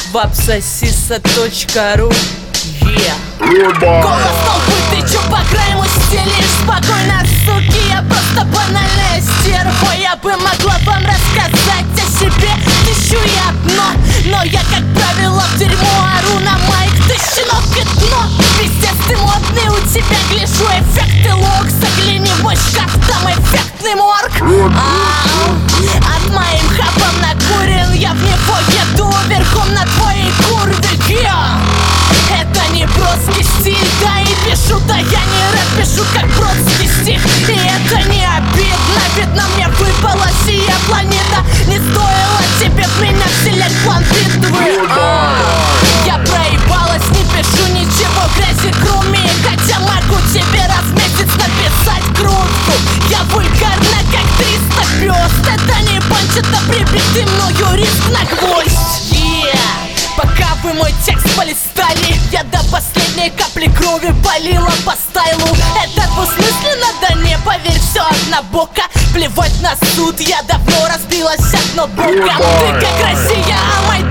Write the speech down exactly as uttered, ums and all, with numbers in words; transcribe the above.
вапсосиса точка ру. Yeah. Голос толпы, ты чё по краю стелишь? Спокойно, суки, я просто банальная стерва. Я бы могла вам рассказать о себе тысячу и одно, но я, как правило, в дерьмо ору на майк. Ты щенок и дно, пиздец, ты модный, у тебя гляжу эффекты лог. Загляни в мой шкаф, там эффектный морг. Ау, от моим хапом накурен, я в него еду верхом на твоей курве. Это не броский стиль, да и пишу, да я не рэп, пишу как бродский стих. И это не обидно, видно мне выпала сия планета. Не стоило тебе в меня вселять план битвы. А, я проебалась, не пишу ничего грязи кроме, хотя могу тебе раз в месяц написать крутку. Я вульгарна как триста пёст, это не панч, это прибитый мною риск на гвоздь. Yeah. Пока вы мой текст полистали, я до последней капли крови полила по стайлу. Это двусмысленно, да не поверь, все однобоко. Плевать на суд, я давно разбилась от ноутбука. Ты как Россия, а мой